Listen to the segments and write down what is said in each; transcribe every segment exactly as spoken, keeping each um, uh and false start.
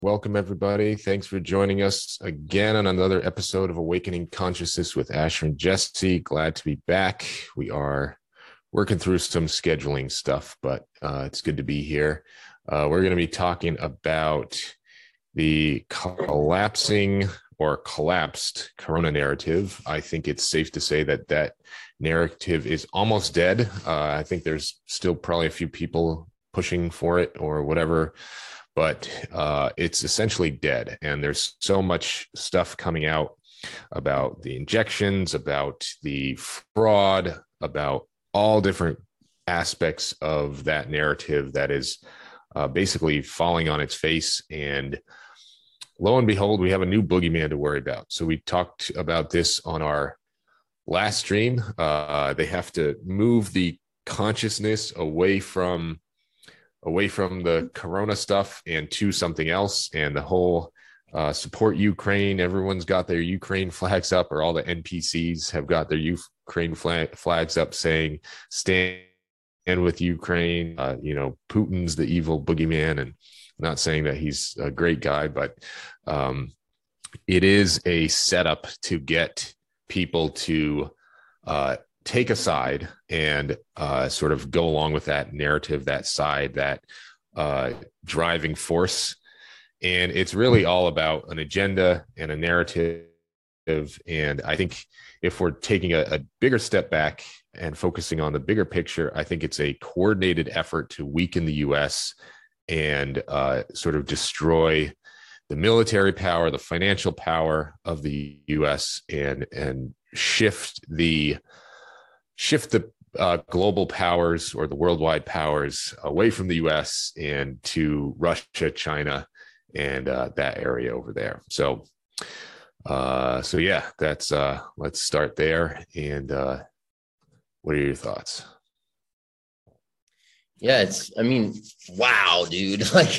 Welcome, everybody. Thanks for joining us again on another episode of Awakening Consciousness with Asher and Jesse. Glad to be back. We are working through some scheduling stuff, but uh, it's good to be here. Uh, we're going to be talking about the collapsing or collapsed Corona narrative. I think it's safe to say that that narrative is almost dead. Uh, I think there's still probably a few people pushing for it or whatever, but uh, it's essentially dead. And there's so much stuff coming out about the injections, about the fraud, about all different aspects of that narrative that is uh, basically falling on its face. And lo and behold, we have a new boogeyman to worry about. So we talked about this on our last stream. Uh, they have to move the consciousness away from away from the Corona stuff and to something else. And the whole uh, support Ukraine, everyone's got their Ukraine flags up, or all the N P Cs have got their Ukraine flag, flags up saying, stand with Ukraine. Uh, you know, Putin's the evil boogeyman. And I'm not saying that he's a great guy, but um, it is a setup to get people to uh, take a side and uh, sort of go along with that narrative, that side, that uh, driving force. And it's really all about an agenda and a narrative. And I think if we're taking a, a bigger step back and focusing on the bigger picture, I think it's a coordinated effort to weaken the U S and uh, sort of destroy the military power, the financial power of the U S, and and shift the shift the uh, global powers or the worldwide powers away from the U S and to Russia, China, and uh, that area over there. So, uh, so yeah, that's uh, let's start there. And uh, what are your thoughts? Yeah, it's, I mean, wow, dude, like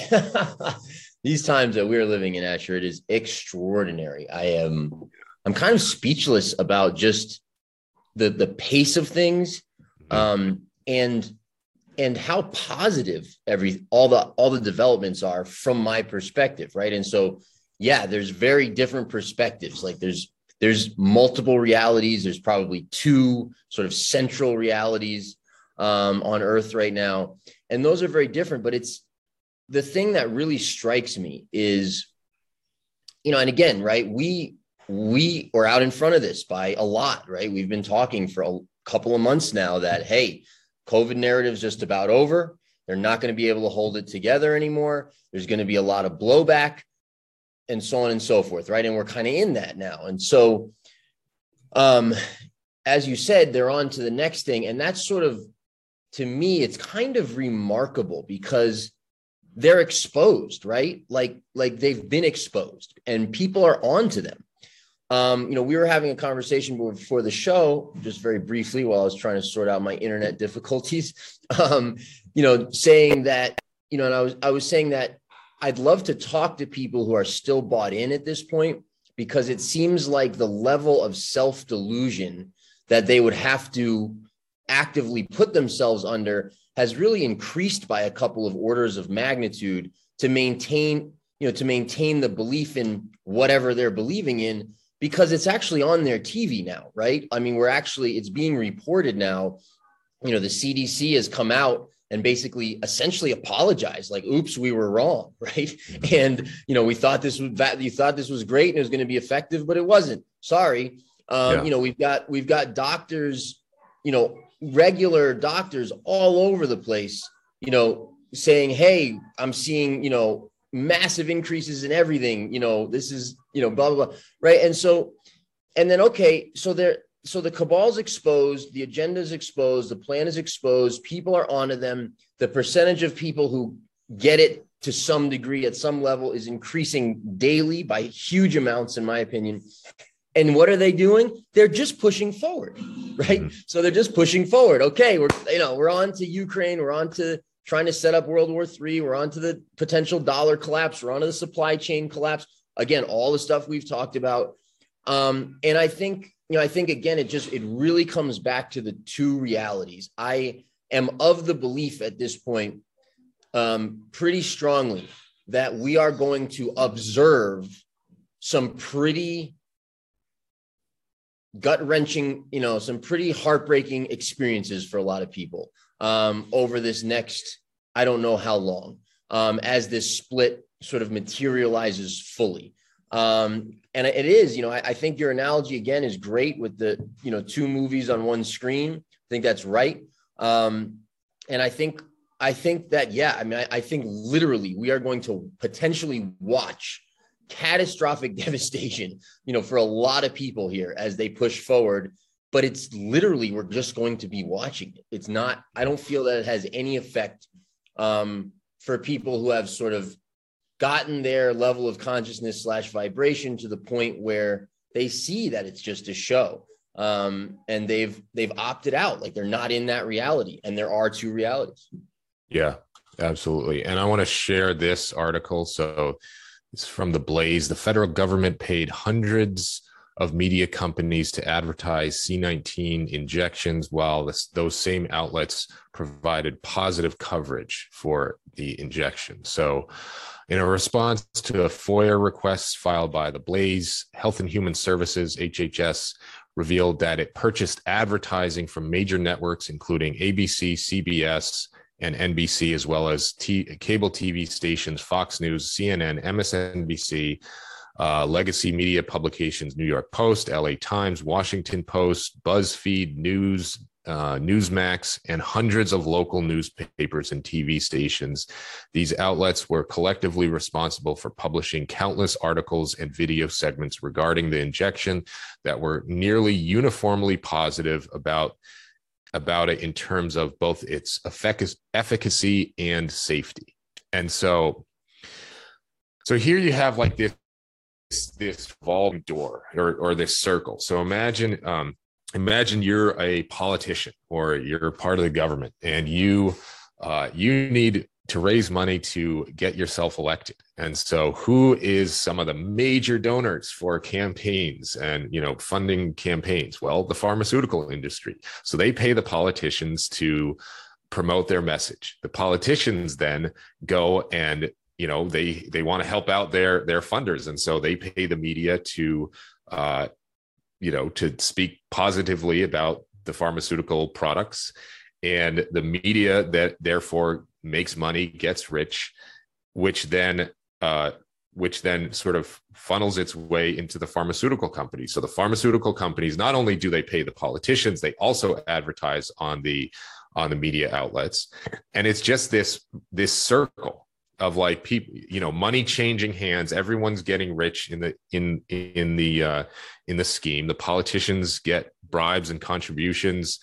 these times that we're living in, Asher, it is extraordinary. I am, I'm kind of speechless about just the, the pace of things, um, and, and how positive every, all the, all the developments are from my perspective. Right. And so, yeah, there's very different perspectives. Like there's, there's multiple realities. There's probably two sort of central realities um, on Earth right now. And those are very different, but it's the thing that really strikes me is, you know, and again, right, we, we are out in front of this by a lot, right? We've been talking for a couple of months now that, hey, COVID narrative is just about over. They're not going to be able to hold it together anymore. There's going to be a lot of blowback and so on and so forth, right? And we're kind of in that now. And so, um, as you said, they're on to the next thing. And that's sort of, to me, it's kind of remarkable because they're exposed, right? Like, like they've been exposed and people are on to them. Um, you know, we were having a conversation before the show, just very briefly, while I was trying to sort out my internet difficulties, um, you know, saying that, you know, and I was, I was saying that I'd love to talk to people who are still bought in at this point, because it seems like the level of self-delusion that they would have to actively put themselves under has really increased by a couple of orders of magnitude to maintain, you know, to maintain the belief in whatever they're believing in, because it's actually on their T V now, right? I mean, we're actually, it's being reported now. You know, the C D C has come out and basically essentially apologized, like, oops, we were wrong, right? And, you know, we thought this was, you thought this was great and it was going to be effective, but it wasn't. Sorry. Um, yeah. You know, we've got, we've got doctors, you know, regular doctors all over the place, you know, saying, hey, I'm seeing, you know, massive increases in everything, you know, this is, you know, blah, blah, blah. Right. And so, and then, okay, so there, so the cabal's exposed, the agenda is exposed, the plan is exposed, people are onto them. The percentage of people who get it to some degree at some level is increasing daily by huge amounts, in my opinion. And what are they doing? They're just pushing forward, right? Mm-hmm. So they're just pushing forward. Okay, we're, you know, we're on to Ukraine. We're on to trying to set up World War Three. We're on to the potential dollar collapse. We're on to the supply chain collapse. Again, all the stuff we've talked about. Um, and I think, you know, I think, again, it just, it really comes back to the two realities. I am of the belief at this point, um, pretty strongly that we are going to observe some pretty gut-wrenching, you know, some pretty heartbreaking experiences for a lot of people um, over this next, I don't know how long, um, as this split sort of materializes fully. Um, and it is, you know, I, I think your analogy again is great with the, you know, two movies on one screen. I think that's right. Um, and I think, I think that, yeah, I mean, I, I think literally we are going to potentially watch catastrophic devastation, you know, for a lot of people here as they push forward, but it's literally, we're just going to be watching it. It's not, I don't feel that it has any effect um, for people who have sort of gotten their level of consciousness slash vibration to the point where they see that it's just a show. Um, and they've, they've opted out, like they're not in that reality. And there are two realities. Yeah, absolutely. And I want to share this article. So it's from The Blaze. The federal government paid hundreds of media companies to advertise C nineteen injections, while this, those same outlets provided positive coverage for the injection. So in a response to a FOIA request filed by The Blaze, Health and Human Services, H H S, revealed that it purchased advertising from major networks, including A B C, C B S, and N B C, as well as T- cable T V stations, Fox News, C N N, M S N B C, uh, legacy media publications, New York Post, L A Times, Washington Post, BuzzFeed News, uh, Newsmax, and hundreds of local newspapers and T V stations. These outlets were collectively responsible for publishing countless articles and video segments regarding the injection that were nearly uniformly positive about about it in terms of both its effic- efficacy and safety. And so, so here you have like this, this revolving door or, or this circle. So imagine, um, imagine you're a politician or you're part of the government and you, uh, you need to raise money to get yourself elected. And so who is some of the major donors for campaigns and, you know, funding campaigns? Well, the pharmaceutical industry. So they pay the politicians to promote their message. The politicians then go and, you know, they, they want to help out their, their funders. And so they pay the media to, uh, you know, to speak positively about the pharmaceutical products. And the media that therefore makes money, gets rich, which then uh, which then sort of funnels its way into the pharmaceutical companies. So the pharmaceutical companies, not only do they pay the politicians, they also advertise on the on the media outlets. And it's just this this circle of like people, you know, money changing hands. Everyone's getting rich in the in in the uh, in the scheme. The politicians get bribes and contributions.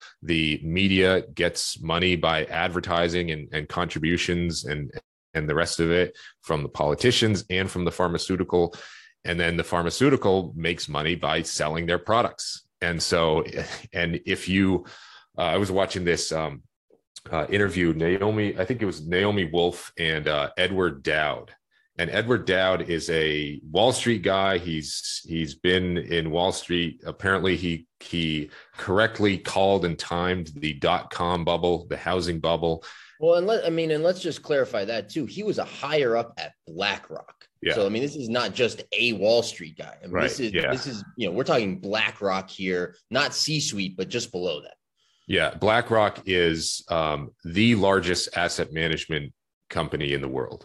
The media gets money by advertising and, and contributions and, and the rest of it from the politicians and from the pharmaceutical. And then the pharmaceutical makes money by selling their products. And so, and if you, uh, I was watching this um, uh, interview, Naomi, I think it was Naomi Wolf and uh, Edward Dowd. And Edward Dowd is a Wall Street guy. He's he's been in Wall Street. Apparently, he he correctly called and timed the dot-com bubble, the housing bubble. Well, and let I mean, and let's just clarify that too. He was a higher up at BlackRock. Yeah. So I mean, this is not just a Wall Street guy. I mean, right. this is yeah. this is you know we're talking BlackRock here, not C-suite, but just below that. Yeah, BlackRock is um, the largest asset management company in the world.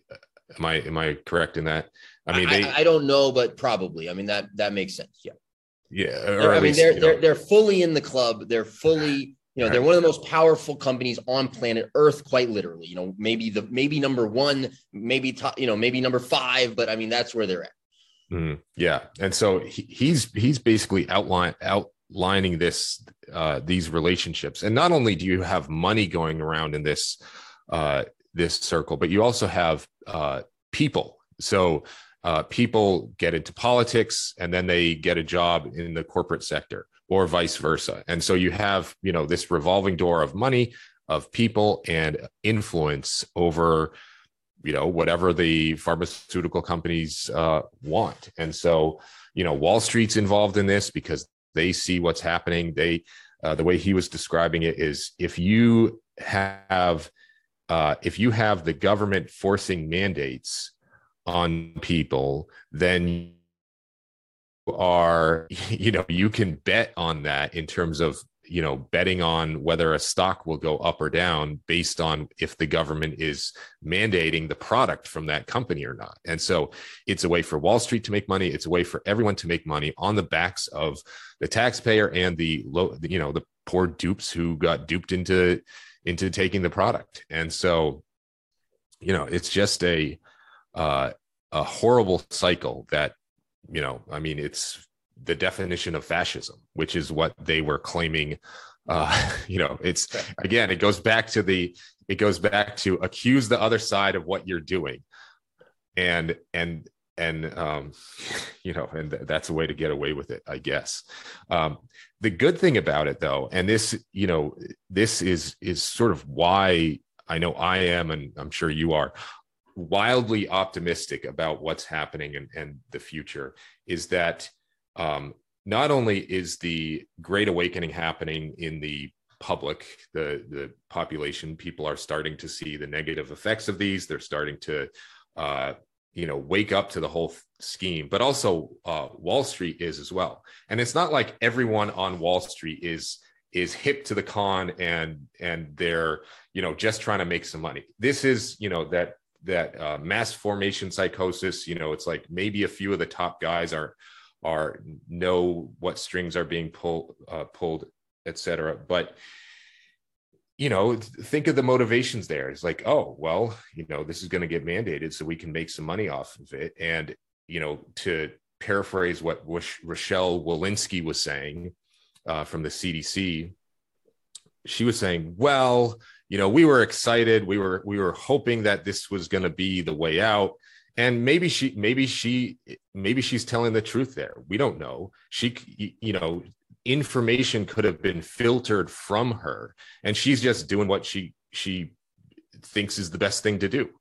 Am I am I correct in that? I mean, they. I, I don't know, but probably. I mean that that makes sense. Yeah. Yeah. Or I at mean, least, they're you know, they're they're fully in the club. They're fully, you know, they're one of the most powerful companies on planet Earth, quite literally. You know, maybe the maybe number one, maybe top, you know, maybe number five, but I mean that's where they're at. Mm, yeah, and so he, he's he's basically outline outlining this uh, these relationships, and not only do you have money going around in this. Uh, this circle, but you also have uh, people. So uh, people get into politics and then they get a job in the corporate sector or vice versa. And so you have, you know, this revolving door of money, of people and influence over, you know, whatever the pharmaceutical companies uh, want. And so, you know, Wall Street's involved in this because they see what's happening. They, uh, the way he was describing it is if you have uh, if you have the government forcing mandates on people, then you are, you know, you can bet on that in terms of, you know, betting on whether a stock will go up or down based on if the government is mandating the product from that company or not. And so it's a way for Wall Street to make money. It's a way for everyone to make money on the backs of the taxpayer and the low, you know, the poor dupes who got duped into, into taking the product. And so, you know, it's just a, uh, a horrible cycle that, you know, I mean, it's the definition of fascism, which is what they were claiming. Uh, you know, it's, again, it goes back to the, it goes back to accuse the other side of what you're doing. And, and, and, um, you know, and th- that's a way to get away with it, I guess. Um, the good thing about it though, and this, you know, this is, is sort of why I know I am, and I'm sure you are, wildly optimistic about what's happening and, and the future, is that um, not only is the Great Awakening happening in the public, the, the population, people are starting to see the negative effects of these. They're starting to, uh, you know, wake up to the whole scheme, but also uh, Wall Street is as well. And it's not like everyone on Wall Street is is hip to the con and and they're, you know, just trying to make some money. This is, you know, that that uh, mass formation psychosis. You know, it's like maybe a few of the top guys are are know what strings are being pulled, uh, pulled, et cetera. But, you know, think of the motivations there. It's like, oh, well, you know, this is going to get mandated so we can make some money off of it. And, you know, to paraphrase what Rochelle Walensky was saying uh, from the C D C, she was saying, well, you know, we were excited. We were we were hoping that this was going to be the way out. And maybe she, maybe she, maybe she's telling the truth there. We don't know. She, you know, information could have been filtered from her, and she's just doing what she she thinks is the best thing to do.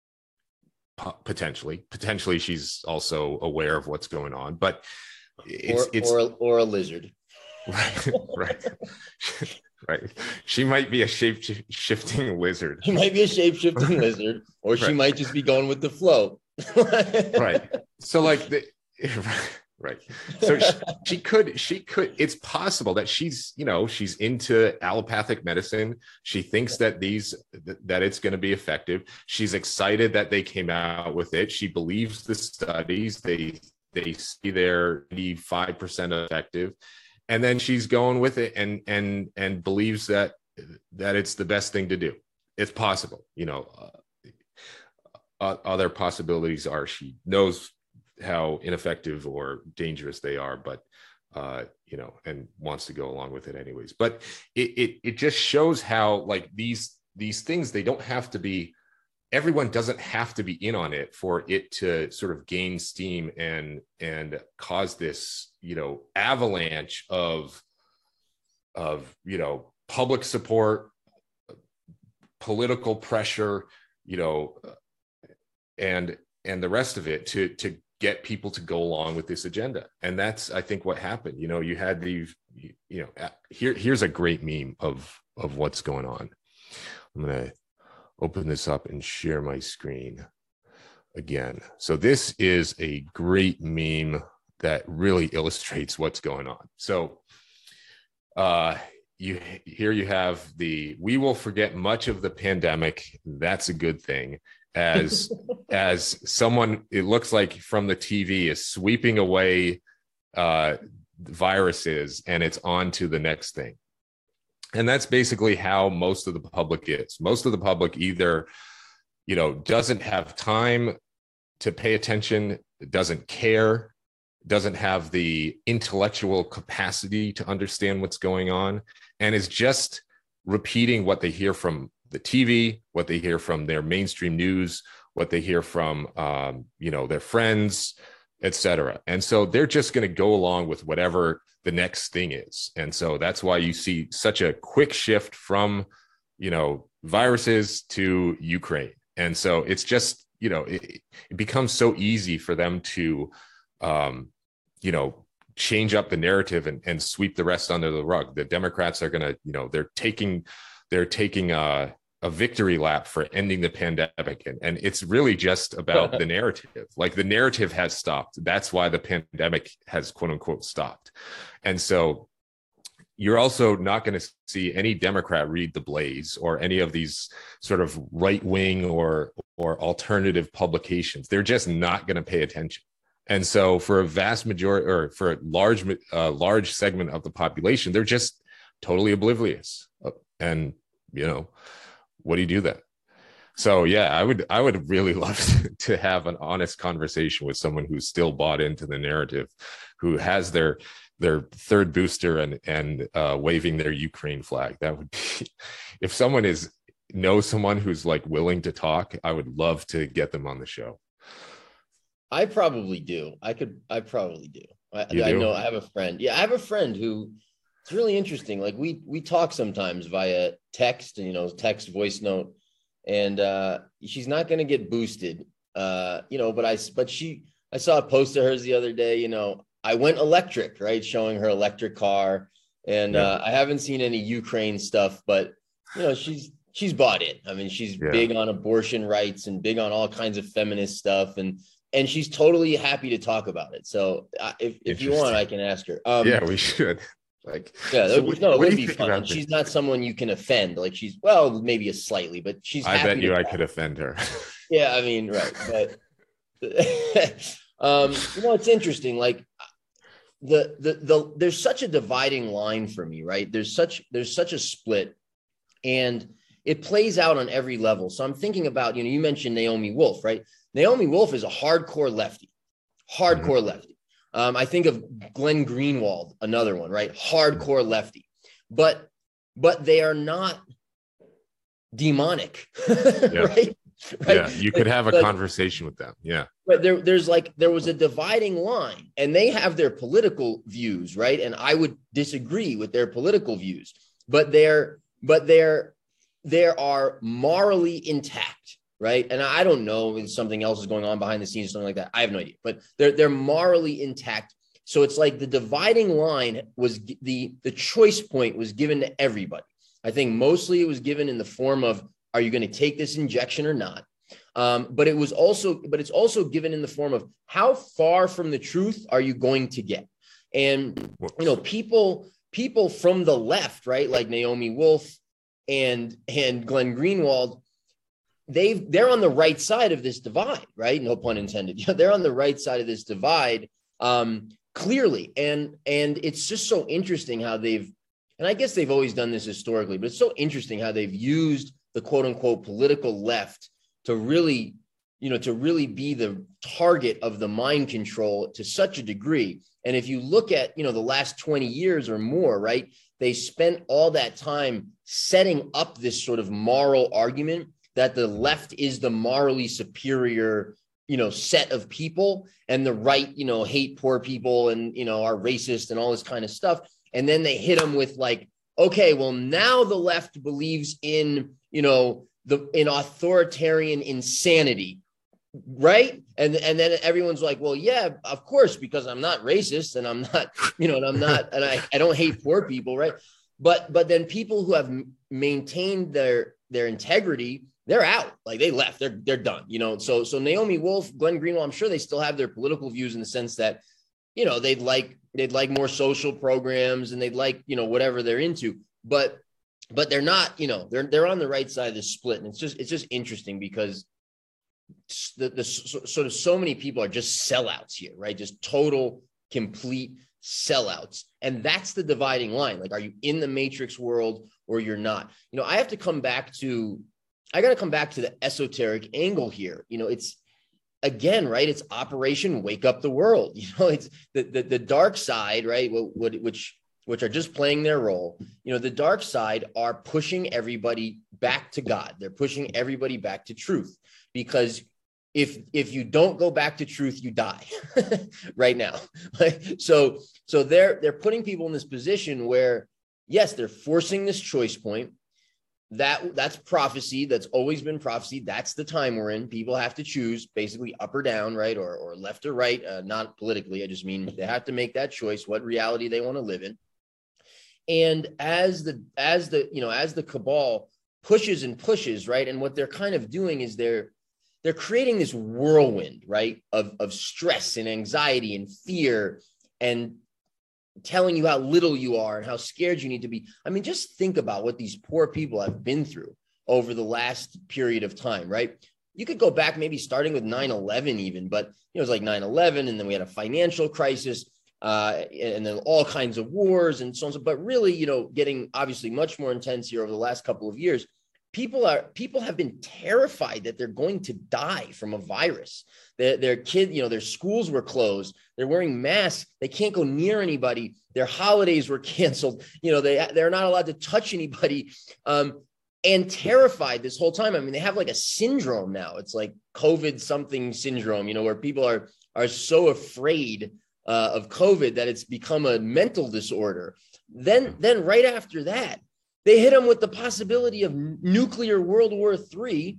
Potentially, potentially, she's also aware of what's going on, but it's or it's or, or a lizard, right, right. Right. She might be a shape shifting lizard. She might be a shape shifting lizard, or she right. might just be going with the flow. Right. So like the right. So she, she could she could it's possible that she's, you know, she's into allopathic medicine. She thinks that these that it's going to be effective. She's excited that they came out with it. She believes the studies. They they see they're eighty-five percent effective. And then she's going with it and and and believes that that it's the best thing to do. It's possible, you know. Uh, other possibilities are she knows how ineffective or dangerous they are, but uh, you know, and wants to go along with it anyways. But it it it just shows how like these these things, they don't have to be. Everyone doesn't have to be in on it for it to sort of gain steam and and cause this, you know, avalanche of of you know public support, political pressure, you know, and and the rest of it to to get people to go along with this agenda. And that's, I think, what happened. You know, you had these, you know, here here's a great meme of of what's going on. I'm gonna open this up and share my screen again. So this is a great meme that really illustrates what's going on. So uh, you here you have the, we will forget much of the pandemic. That's a good thing. As as someone, it looks like from the T V, is sweeping away uh, viruses, and it's on to the next thing. And that's basically how most of the public is. Most of the public either, you know, doesn't have time to pay attention, doesn't care, doesn't have the intellectual capacity to understand what's going on, and is just repeating what they hear from the T V, what they hear from their mainstream news, what they hear from, um, you know, their friends, et cetera. And so they're just going to go along with whatever the next thing is. And so that's why you see such a quick shift from, you know, viruses to Ukraine. And so it's just, you know, it, it becomes so easy for them to, um, you know, change up the narrative and, and sweep the rest under the rug. The Democrats are going to, you know, they're taking, they're taking, uh, a victory lap for ending the pandemic. And, and it's really just about the narrative. Like the narrative has stopped. That's why the pandemic has quote unquote stopped. And so you're also not going to see any Democrat read The Blaze or any of these sort of right wing or, or alternative publications. They're just not going to pay attention. And so for a vast majority or for a large, uh, large segment of the population, they're just totally oblivious. And, you know, what do you do then? So yeah, I would I would really love to have an honest conversation with someone who's still bought into the narrative, who has their their third booster and and uh, waving their Ukraine flag. That would be, if someone is knows someone who's like willing to talk, I would love to get them on the show. I probably do. I could. I probably do. I, You I do? know. I have a friend. Yeah, I have a friend who. It's really interesting. Like we we talk sometimes via text, you know, text, voice note, and uh, she's not going to get boosted, uh, you know. But I but she I saw a post of hers the other day. You know, I went electric, right, showing her electric car, and Yeah. uh, I haven't seen any Ukraine stuff, but you know, she's she's bought it. I mean, she's Yeah. big on abortion rights and big on all kinds of feminist stuff, and and she's totally happy to talk about it. So uh, if if you want, I can ask her. Um, Yeah, we should. Like, yeah, so that, what, no, it what would do you be think fun. about And this? she's not someone you can offend. Like she's, well, maybe a slightly, but she's I happy bet you to I talk. could offend her. Yeah, I mean, right. But um, you know, it's interesting. Like the, the the there's such a dividing line for me, right? There's such there's such a split, and it plays out on every level. So I'm thinking about, you know, you mentioned Naomi Wolf, right? Naomi Wolf is a hardcore lefty, hardcore mm-hmm. lefty. Um, I think of Glenn Greenwald, another one, right? Hardcore lefty, but but they are not demonic, Yeah. right? Right? Yeah, you could have a but, conversation with them. Yeah, but there, there's like there was a dividing line, and they have their political views, right? And I would disagree with their political views, but they're but they're they are morally intact. Right. And I don't know if something else is going on behind the scenes or something like that. I have no idea, but they're they're morally intact. So it's like the dividing line was the the choice point was given to everybody. I think mostly it was given in the form of, are you going to take this injection or not? Um, but it was also but it's also given in the form of, how far from the truth are you going to get? And, you know, people people from the left, right, like Naomi Wolf and and Glenn Greenwald, They've, they're on the right side of this divide, right? No pun intended. They're on the right side of this divide, um, clearly. And, and it's just so interesting how they've, and I guess they've always done this historically, but it's so interesting how they've used the quote unquote political left to really, you know, to really be the target of the mind control to such a degree. And if you look at, you know, the last twenty years or more, right, they spent all that time setting up this sort of moral argument that the left is the morally superior, you know, set of people, and the right, you know, hate poor people and, you know, are racist and all this kind of stuff. And then they hit them with like, okay, well, now the left believes in, you know, the in authoritarian insanity, right? And and then everyone's like, well, yeah, of course, because I'm not racist and I'm not, you know, and I'm not, and I, I don't hate poor people, right? But but then people who have maintained their their integrity, they're out. Like they left. They're they're done. You know. So so Naomi Wolf, Glenn Greenwald, I'm sure they still have their political views in the sense that, you know, they'd like they'd like more social programs and they'd like, you know, whatever they're into. But but they're not. You know, they're they're on the right side of the split. And it's just it's just interesting because the the sort of so many people are just sellouts here, right? Just total, complete sellouts. And that's the dividing line. Like, are you in the matrix world or you're not? You know, I have to come back to. I got to come back to the esoteric angle here. You know, it's again, right? It's Operation Wake Up the World. You know, it's the the, the dark side, right? What, which which are just playing their role. You know, the dark side are pushing everybody back to God. They're pushing everybody back to truth, because if if you don't go back to truth, you die right now. so so they're they're putting people in this position where, yes, they're forcing this choice point. That that's prophecy. That's always been prophecy. That's the time we're in. People have to choose basically up or down, right? Or, or left or right, uh, not politically. I just mean they have to make that choice, what reality they want to live in. And as the, as the, you know, as the cabal pushes and pushes, right? And what they're kind of doing is they're they're creating this whirlwind, right, of of stress and anxiety and fear, and telling you how little you are and how scared you need to be. I mean, just think about what these poor people have been through over the last period of time, right? You could go back maybe starting with nine eleven even, but you know, it was like nine eleven, and then we had a financial crisis, uh, and then all kinds of wars and so on. But really, you know, getting obviously much more intense here over the last couple of years. People are people have been terrified that they're going to die from a virus. Their, their kid, you know, their schools were closed. They're wearing masks. They can't go near anybody. Their holidays were canceled. You know, they they're not allowed to touch anybody. Um, and terrified this whole time. I mean, they have like a syndrome now. It's like COVID something syndrome, you know, where people are are so afraid uh, of COVID that it's become a mental disorder. Then, then right after that, they hit them with the possibility of nuclear World War Three.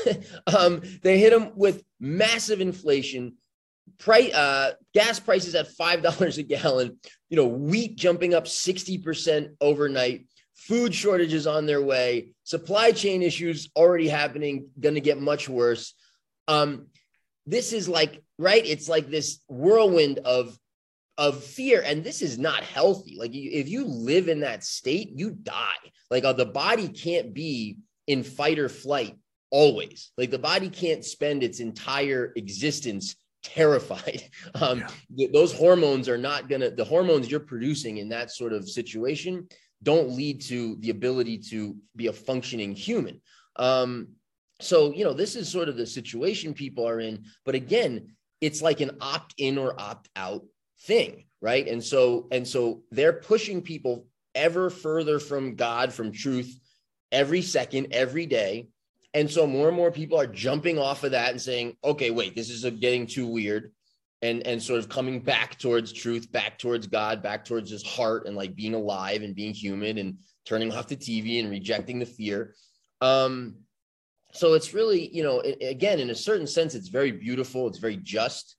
um, they hit them with massive inflation, price, uh, gas prices at five dollars a gallon, you know, wheat jumping up sixty percent overnight, food shortages on their way, supply chain issues already happening, going to get much worse. Um, this is like, right, it's like this whirlwind of of fear. And this is not healthy. Like you, if you live in that state, you die. Like uh, the body can't be in fight or flight always. Like the body can't spend its entire existence terrified. Um, yeah. th- those hormones are not going to, the hormones you're producing in that sort of situation don't lead to the ability to be a functioning human. Um, so, you know, this is sort of the situation people are in. But again, it's like an opt-in or opt-out thing, right? And so, and so they're pushing people ever further from God, from truth, every second, every day. And so more and more people are jumping off of that and saying, okay, wait, this is a, getting too weird. And, and sort of coming back towards truth, back towards God, back towards his heart, and like being alive and being human, and turning off the T V and rejecting the fear. Um, so it's really, you know, it, again, in a certain sense, it's very beautiful. It's very just.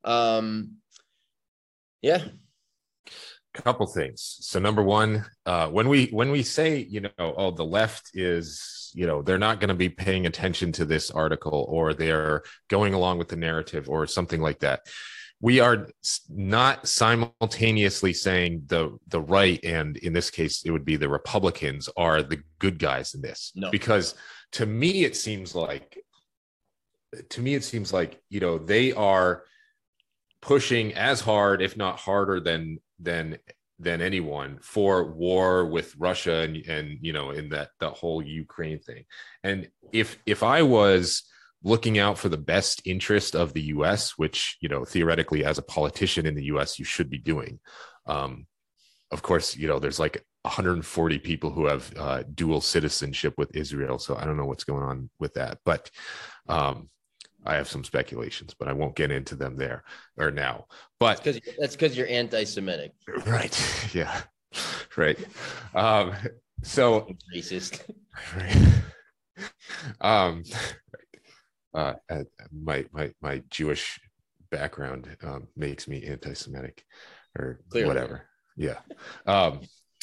Um, Yeah. Couple things. So number one, uh, when we when we say, you know, oh, the left is, you know, they're not going to be paying attention to this article, or they're going along with the narrative or something like that, we are not simultaneously saying the the right, and in this case, it would be the Republicans, are the good guys in this. No. Because to me, it seems like, to me, it seems like, you know, they are pushing as hard, if not harder than than than anyone, for war with Russia and and you know, in that the whole Ukraine thing. And if if I was looking out for the best interest of the U S, which, you know, theoretically as a politician in the U S you should be doing, um, of course, you know, there's like one hundred forty people who have uh, dual citizenship with Israel, so I don't know what's going on with that, but um, I have some speculations, but I won't get into them there or now. But that's because that's because you're anti-Semitic, right? Yeah, right. Um, so racist. Right. Um, uh, my my my Jewish background um, makes me anti-Semitic, or Clearly. whatever. Yeah. Um,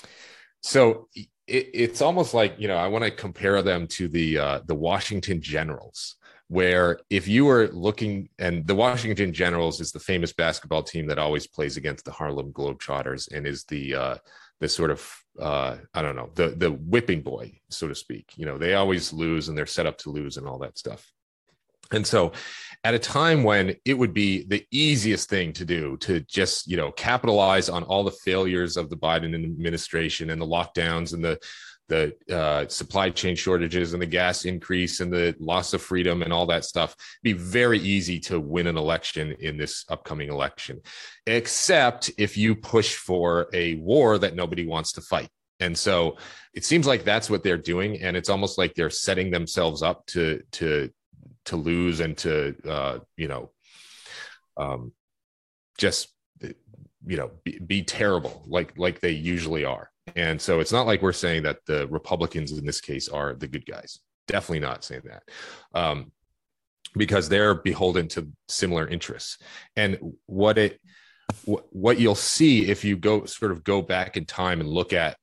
so it, it's almost like, you know, I want to compare them to the uh, the Washington Generals, where if you were looking, and the Washington Generals is the famous basketball team that always plays against the Harlem Globetrotters and is the uh, the sort of uh, I don't know, the the whipping boy, so to speak. You know, they always lose, and they're set up to lose and all that stuff. And so at a time when it would be the easiest thing to do to just, you know, capitalize on all the failures of the Biden administration and the lockdowns and the the uh, supply chain shortages and the gas increase and the loss of freedom and all that stuff, be very easy to win an election in this upcoming election, except if you push for a war that nobody wants to fight. And so it seems like that's what they're doing. And it's almost like they're setting themselves up to, to, to lose and to, uh, you know, um, just, you know, be, be terrible, like, like they usually are. And so it's not like we're saying that the Republicans in this case are the good guys. Definitely not saying that, um, because they're beholden to similar interests. And what it, what you'll see if you go sort of go back in time and look at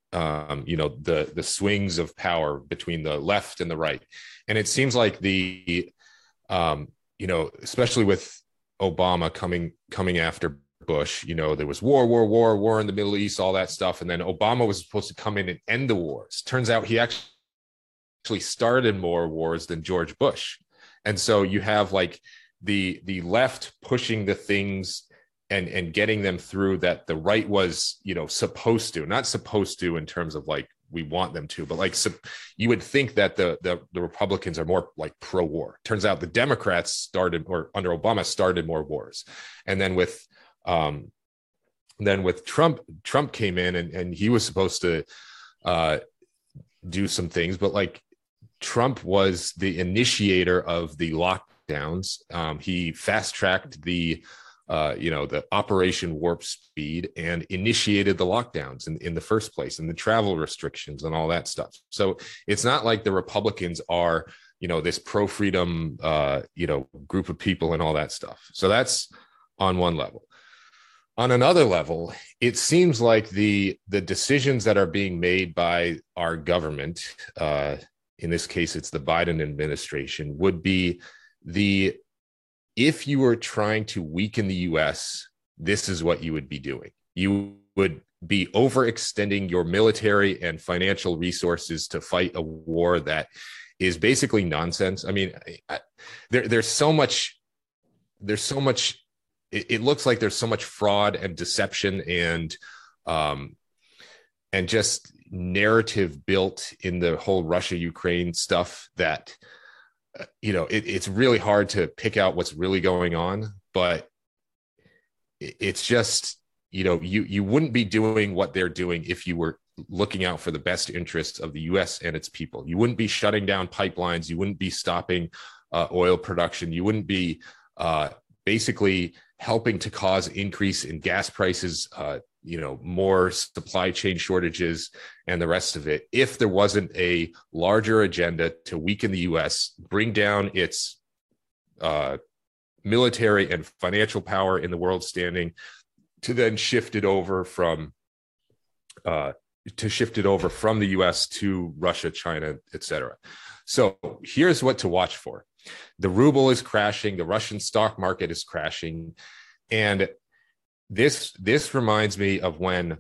um, you know, the the swings of power between the left and the right. And it seems like the, um, you know, especially with Obama coming coming after Bush, you know, there was war, war, war, war in the Middle East, all that stuff. And then Obama was supposed to come in and end the wars. Turns out he actually started more wars than George Bush. And so you have like the the left pushing the things and and getting them through that the right was, you know, supposed to, not supposed to in terms of like we want them to, but like so you would think that the, the the Republicans are more like pro-war. Turns out the Democrats started, or under Obama started more wars. And then with um then with Trump, Trump came in and, and he was supposed to uh do some things, but like Trump was the initiator of the lockdowns. Um, he fast-tracked the Uh, you know, the Operation Warp Speed and initiated the lockdowns in, in the first place, and the travel restrictions and all that stuff. So it's not like the Republicans are, you know, this pro-freedom, uh, you know, group of people and all that stuff. So that's on one level. On another level, it seems like the the decisions that are being made by our government, uh, in this case, it's the Biden administration, would be the if you were trying to weaken the U S, this is what you would be doing. You would be overextending your military and financial resources to fight a war that is basically nonsense. I mean, I, there, there's so much, there's so much, it, it looks like there's so much fraud and deception and, um, and just narrative built in the whole Russia-Ukraine stuff that, you know, it, it's really hard to pick out what's really going on, but it's just, you know, you, you wouldn't be doing what they're doing if you were looking out for the best interests of the U S and its people. You wouldn't be shutting down pipelines. You wouldn't be stopping uh, oil production. You wouldn't be uh, basically helping to cause increase in gas prices, uh, you know, more supply chain shortages and the rest of it, if there wasn't a larger agenda to weaken the U S, bring down its uh, military and financial power in the world standing, to then shift it over from uh, to shift it over from the U S to Russia, China, et cetera. So here's what to watch for. The ruble is crashing. The Russian stock market is crashing. And This this reminds me of when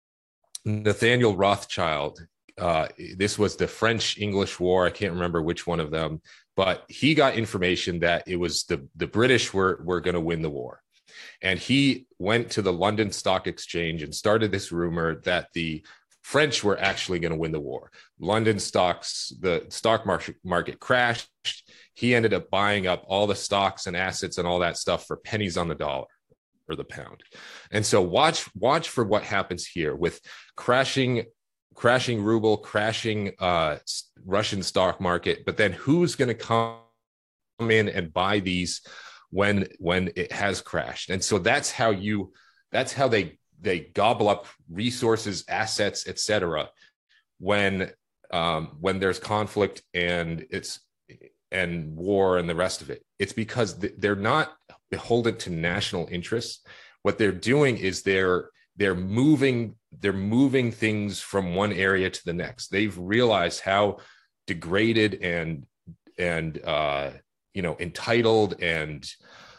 Nathaniel Rothschild, uh, this was the French-English War. I can't remember which one of them, but he got information that it was the, the British were, were going to win the war. And he went to the London Stock Exchange and started this rumor that the French were actually going to win the war. London stocks, the stock market, market crashed. He ended up buying up all the stocks and assets and all that stuff for pennies on the dollar or the pound. And so watch watch for what happens here with crashing crashing ruble, crashing uh, Russian stock market. But then who's going to come in and buy these when when it has crashed? And so that's how you that's how they they gobble up resources, assets, et cetera. When um, when there's conflict and it's and war and the rest of it. It's because they're not beholden to national interests. What they're doing is they're they're moving they're moving things from one area to the next. They've realized how degraded and and uh, you know entitled and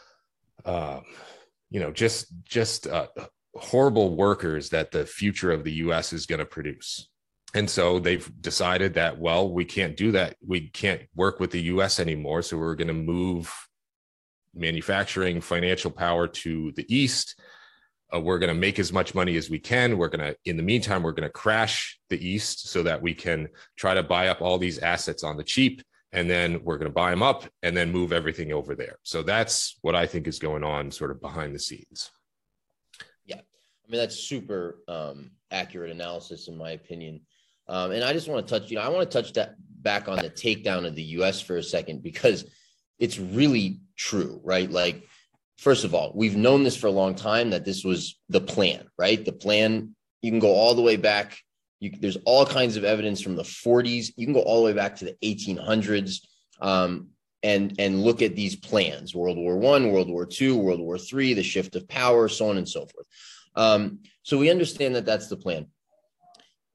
uh, you know just just uh, horrible workers that the future of the U S is going to produce. And so they've decided that, well, we can't do that. We can't work with the U S anymore. So we're going to move manufacturing, financial power to the East. Uh, we're going to make as much money as we can. We're going to, in the meantime, we're going to crash the East so that we can try to buy up all these assets on the cheap. And then we're going to buy them up and then move everything over there. So that's what I think is going on sort of behind the scenes. Yeah. I mean, that's super um, accurate analysis, in my opinion. Um, and I just want to touch, you know, I want to touch that back on the takedown of the U S for a second, because it's really true, right? Like, first of all, we've known this for a long time, that this was the plan, right? The plan, you can go all the way back. You, there's all kinds of evidence from the forties. You can go all the way back to the eighteen hundreds um, and, and look at these plans, World War One, World War Two, World War Three, the shift of power, so on and so forth. Um, so we understand that that's the plan.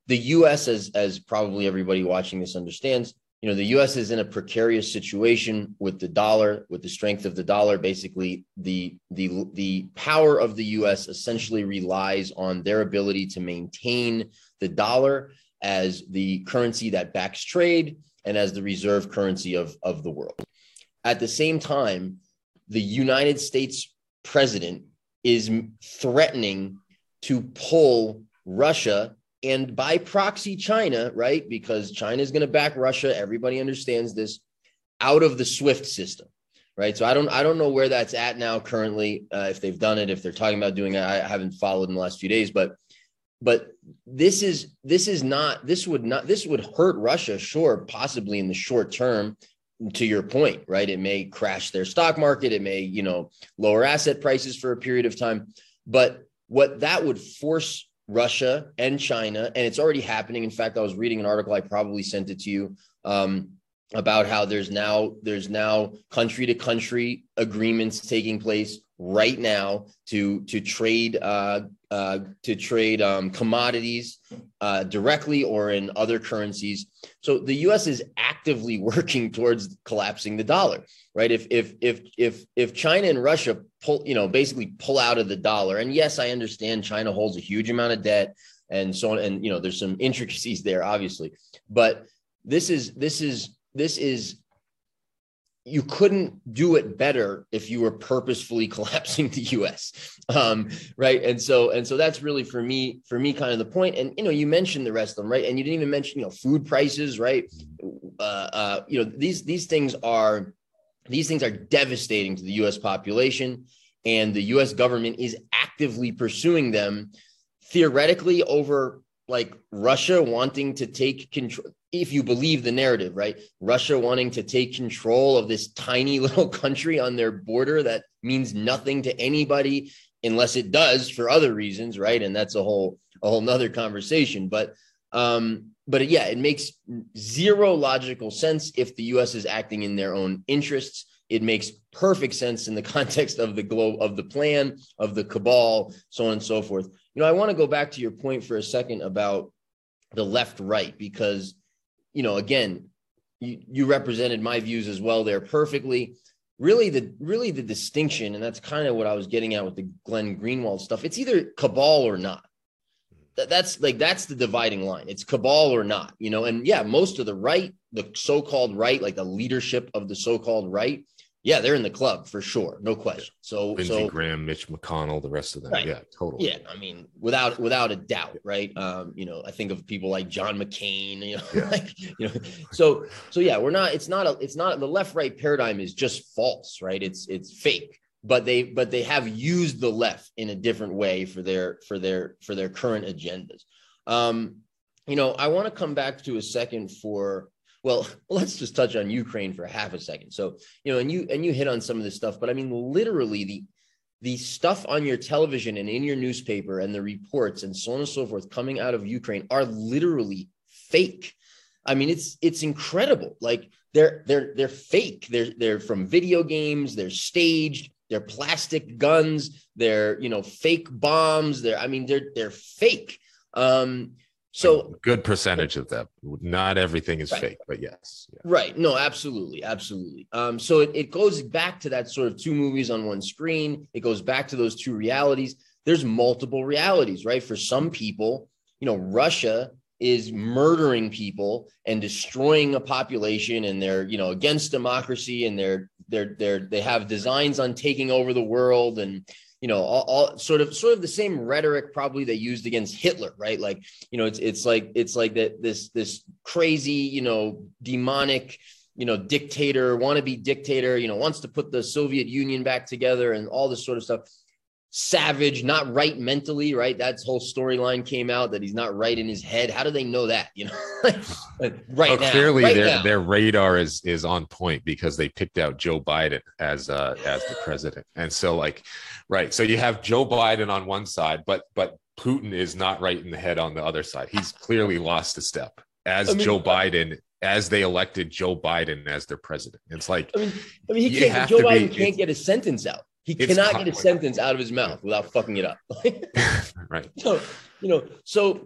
the U S, as, as probably everybody watching this understands, you know, the U S is in a precarious situation with the dollar, with the strength of the dollar. Basically, the, the, the power of the U S essentially relies on their ability to maintain the dollar as the currency that backs trade and as the reserve currency of, of the world. At the same time, the United States president is threatening to pull Russia and by proxy China, right? Because China is going to back Russia. Everybody understands this, out of the SWIFT system, right? So I don't, I don't know where that's at now currently, uh, if they've done it, if they're talking about doing it. I haven't followed in the last few days, but, but this is, this is not, this would not, this would hurt Russia, sure, possibly in the short term. To your point, right? It may crash their stock market. It may, you know, lower asset prices for a period of time. But what that would force Russia and China, and it's already happening. In fact, I was reading an article, I probably sent it to you, um, about how there's now there's now country to country agreements taking place right now to to trade uh, uh, to trade um, commodities uh, directly or in other currencies. So the U S is actively working towards collapsing the dollar, right? If if if if if China and Russia pull, you know, basically pull out of the dollar, and yes, I understand China holds a huge amount of debt and so on, and you know, there's some intricacies there, obviously, but this is this is this is. You couldn't do it better if you were purposefully collapsing the U S, um, right? And so, and so that's really for me, for me, kind of the point. And you know, you mentioned the rest of them, right? And you didn't even mention, you know, food prices, right? Uh, uh, you know, these these things are these things are devastating to the U S population, and the U S government is actively pursuing them, theoretically over like Russia wanting to take control. If you believe the narrative, right? Russia wanting to take control of this tiny little country on their border that means nothing to anybody unless it does for other reasons, right? And that's a whole a whole nother conversation. But um, but yeah, it makes zero logical sense if the U S is acting in their own interests. It makes perfect sense in the context of the globe, of the plan, of the cabal, so on and so forth. You know, I want to go back to your point for a second about the left-right, because you know, again, you, you represented my views as well there perfectly. Really, the really the distinction, and that's kind of what I was getting at with the Glenn Greenwald stuff. It's either cabal or not. That, that's like that's the dividing line. It's cabal or not, you know. And yeah, most of the right, the so-called right, like the leadership of the so-called right, yeah, they're in the club for sure, no question. So, Lindsey so Graham, Mitch McConnell, the rest of them, right. yeah, totally. Yeah, I mean, without without a doubt, right? Um, you know, I think of people like John McCain, you know, yeah. like you know, so so yeah, we're not. It's not a. It's not the left-right paradigm is just false, right? It's it's fake, but they but they have used the left in a different way for their for their for their current agendas. Um, you know, I want to come back to a second for. Well, let's just touch on Ukraine for half a second. So, you know, and you and you hit on some of this stuff, but I mean, literally the the stuff on your television and in your newspaper and the reports and so on and so forth coming out of Ukraine are literally fake. I mean, it's it's incredible. Like they're they're they're fake. They're they're from video games. They're staged. They're plastic guns. They're, you know, fake bombs. They're I mean, they're they're fake. Um, So a good percentage of them. Not everything is right. fake, but yes. Yeah. Right. No, absolutely. Absolutely. Um, so it, it goes back to that sort of two movies on one screen. It goes back to those two realities. There's multiple realities, right? For some people, you know, Russia is murdering people and destroying a population, and they're, you know, against democracy, and they're, they're, they're, they have designs on taking over the world, and, you know, all, all sort of sort of the same rhetoric probably they used against Hitler, right? Like, you know, it's it's like it's like that this this crazy, you know, demonic, you know, dictator, wannabe dictator, you know, wants to put the Soviet Union back together and all this sort of stuff. Savage, not right mentally, right? That whole storyline came out that he's not right in his head. How do they know that? You know, right well, now. Clearly, right their now. their radar is is on point because they picked out Joe Biden as uh, as the president, and so like, right. So you have Joe Biden on one side, but but Putin is not right in the head on the other side. He's clearly lost a step as I mean, Joe Biden. As they elected Joe Biden as their president, it's like I mean, I mean, he can't. Joe Biden be, can't get a sentence out. He cannot get a sentence out of his mouth without fucking it up. Right. So, you know, so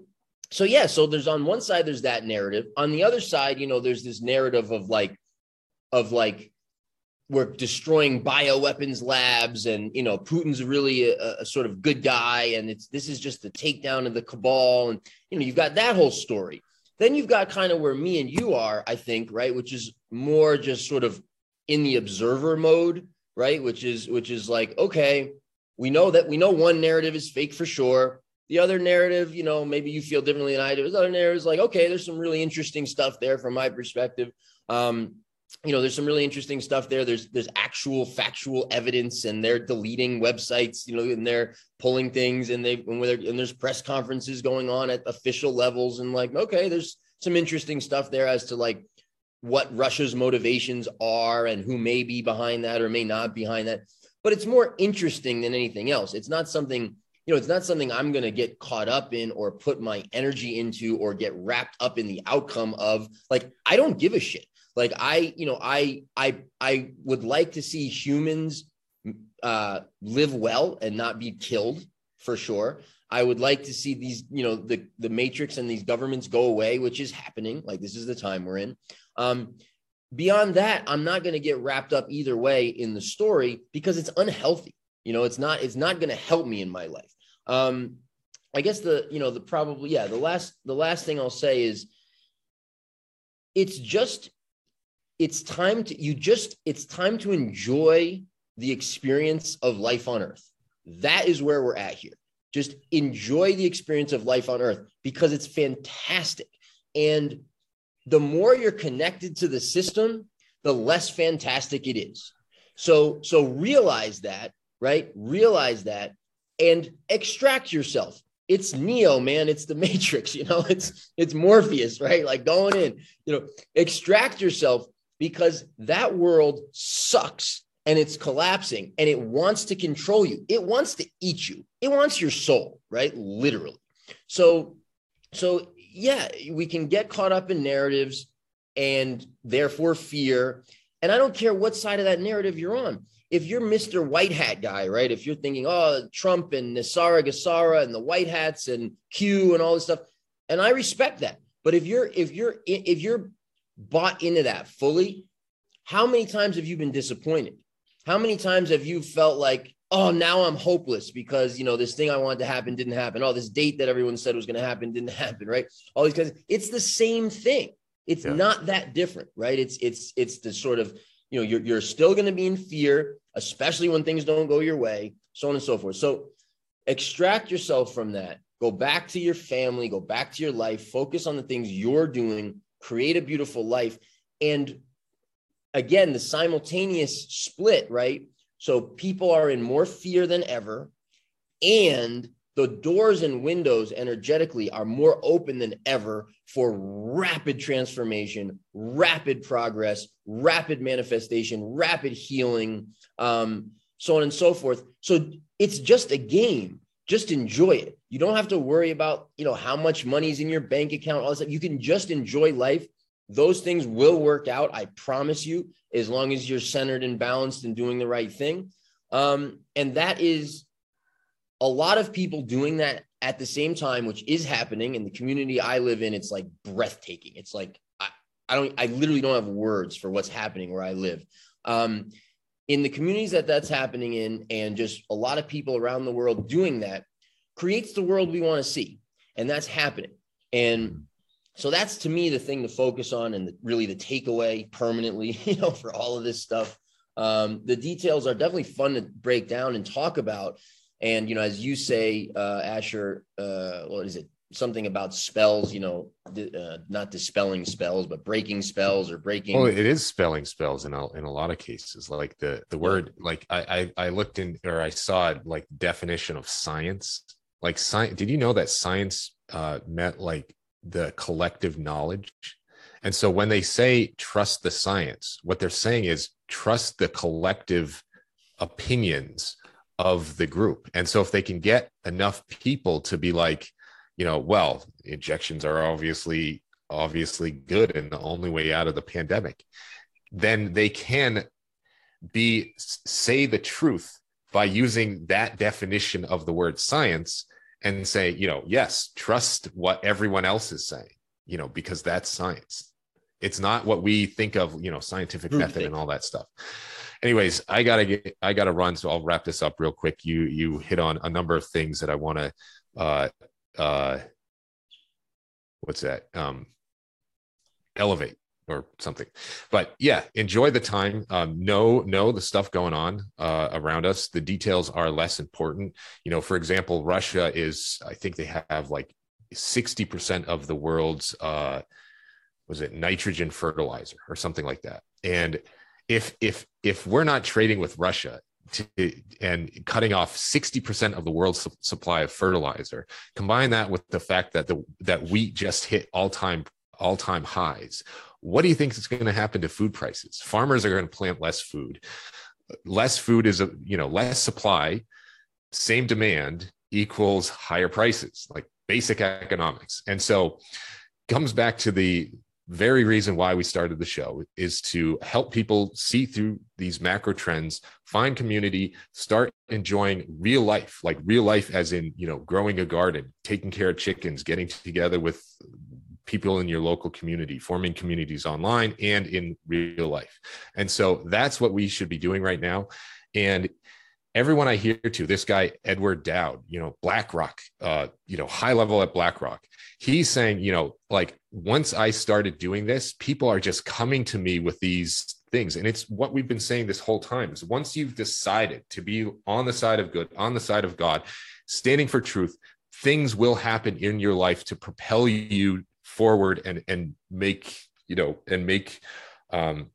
so yeah, so there's on one side, there's that narrative. On the other side, you know, there's this narrative of like, of like, we're destroying bioweapons labs and, you know, Putin's really a, a sort of good guy. And it's, this is just the takedown of the cabal. And, you know, you've got that whole story. Then you've got kind of where me and you are, I think, right. Which is more just sort of in the observer mode, right. Which is, which is like, okay, we know that we know one narrative is fake for sure. The other narrative, you know, maybe you feel differently than I do. The other narrative is like, okay, there's some really interesting stuff there from my perspective. Um, You know, there's some really interesting stuff there. There's there's actual factual evidence, and they're deleting websites, you know, and they're pulling things, and they and, and there's press conferences going on at official levels, and like, okay, there's some interesting stuff there as to like what Russia's motivations are and who may be behind that or may not be behind that. But it's more interesting than anything else. It's not something, you know, it's not something I'm going to get caught up in or put my energy into or get wrapped up in the outcome of. Like, I don't give a shit. Like I, you know, I, I, I would like to see humans uh, live well and not be killed, for sure. I would like to see these, you know, the, the matrix and these governments go away, which is happening. Like, this is the time we're in. Um, beyond that, I'm not going to get wrapped up either way in the story because it's unhealthy. You know, it's not, it's not going to help me in my life. Um, I guess the, you know, the probably, yeah, the last, the last thing I'll say is it's just, it's time to, you just, it's time to enjoy the experience of life on Earth. That is where we're at here. Just enjoy the experience of life on Earth because it's fantastic. And the more you're connected to the system, the less fantastic it is. So, so realize that, right? Realize that and extract yourself. It's Neo, man. It's the Matrix, you know, it's, it's Morpheus, right? Like going in, you know, extract yourself because that world sucks and it's collapsing and it wants to control you. It wants to eat you. It wants your soul, right? Literally. So, so yeah, we can get caught up in narratives and therefore fear. And I don't care what side of that narrative you're on. If you're Mister White Hat guy, right? If you're thinking, oh, Trump and Nisara Gassara and the White Hats and Q and all this stuff, and I respect that. But if you're if you're if you're bought into that fully, how many times have you been disappointed? How many times have you felt like, oh, now I'm hopeless because, you know, this thing I wanted to happen didn't happen. Oh, this date that everyone said was going to happen didn't happen, right? All these guys, it's the same thing. It's yeah. not that different, right? It's it's it's the sort of, you know, you're you're still going to be in fear, especially when things don't go your way, so on and so forth. So extract yourself from that. Go back to your family, go back to your life, focus on the things you're doing, create a beautiful life. And again, the simultaneous split, right? So people are in more fear than ever, and the doors and windows energetically are more open than ever for rapid transformation, rapid progress, rapid manifestation, rapid healing, um, so on and so forth. So it's just a game. Just enjoy it. You don't have to worry about, you know, how much money's in your bank account, all this stuff. You can just enjoy life. Those things will work out. I promise you, as long as you're centered and balanced and doing the right thing. Um, and that is a lot of people doing that at the same time, which is happening in the community I live in. It's like breathtaking. It's like, I, I don't, I literally don't have words for what's happening where I live. Um, in the communities that that's happening in, and just a lot of people around the world doing that creates the world we want to see. And that's happening. And so that's, to me, the thing to focus on and the, really the takeaway permanently, you know, for all of this stuff. Um, the details are definitely fun to break down and talk about. And, you know, as you say, uh, Asher, uh, what is it? Something about spells, you know, uh, not dispelling spells, but breaking spells or breaking. Oh, it is spelling spells in a, in a lot of cases. Like the, the word, like I, I, I looked in, or I saw it, like definition of science, like science. Did you know that science uh, meant like the collective knowledge? And so when they say trust the science, what they're saying is trust the collective opinions of the group. And so if they can get enough people to be like, you know, well, injections are obviously, obviously good and the only way out of the pandemic, then they can be, say the truth by using that definition of the word science. and say, you know, yes, trust what everyone else is saying, you know, because that's science. It's not what we think of, you know, scientific Group method think. and all that stuff. Anyways, I gotta get, I gotta run. So I'll wrap this up real quick. You, you hit on a number of things that I want to, uh, uh, what's that? Um, elevate or something. But yeah, enjoy the time. Um, know, know the stuff going on uh, around us. The details are less important. You know, for example, Russia is, I think they have like sixty percent of the world's, uh, was it nitrogen fertilizer or something like that. And if, if, if we're not trading with Russia to, and cutting off sixty percent of the world's su- supply of fertilizer, combine that with the fact that the, that wheat just hit all time, all time highs. What do you think is going to happen to food prices? Farmers are going to plant less food. Less food is a, you know, less supply, same demand equals higher prices, like basic economics. And so comes back to the very reason why we started the show, is to help people see through these macro trends, find community, start enjoying real life, like real life as in, you know, growing a garden, taking care of chickens, getting together with people in your local community, forming communities online and in real life. And so that's what we should be doing right now. And everyone I hear to, this guy, Edward Dowd, you know, BlackRock, uh, you know, high level at BlackRock, he's saying, you know, like once I started doing this, people are just coming to me with these things. And it's what we've been saying this whole time is once you've decided to be on the side of good, on the side of God, standing for truth, things will happen in your life to propel you forward and, and make, you know, and make, um,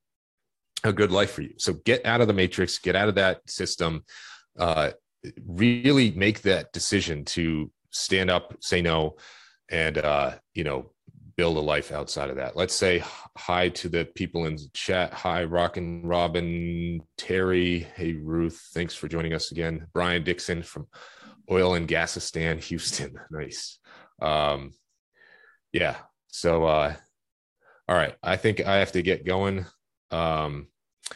a good life for you. So get out of the matrix, get out of that system, uh, really make that decision to stand up, say no, and, uh, you know, build a life outside of that. Let's say hi to the people in the chat. Hi, Rockin' Robin, Terry. Hey, Ruth. Thanks for joining us again. Brian Dixon from Oil and Gasistan, Houston. Nice. Um, yeah. So, uh, all right. I think I have to get going. Um,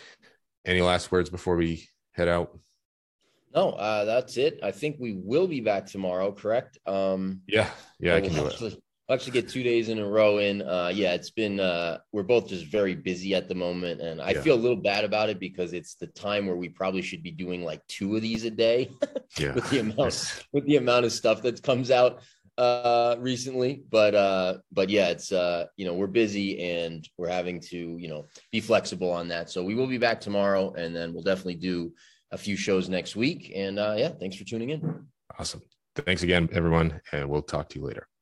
Any last words before we head out? No, uh, that's it. I think we will be back tomorrow, correct? Um, yeah, yeah, I can we'll do actually, it. We'll actually get two days in a row in. Uh, yeah, it's been, uh, we're both just very busy at the moment. And I Yeah. feel a little bad about it because it's the time where we probably should be doing like two of these a day Yeah. with the amount, with the amount of stuff that comes out uh, recently. But, uh, but yeah, it's, uh, you know, we're busy and we're having to, you know, be flexible on that. So we will be back tomorrow and then we'll definitely do a few shows next week. And uh, yeah, thanks for tuning in. Awesome. Thanks again, everyone. And we'll talk to you later.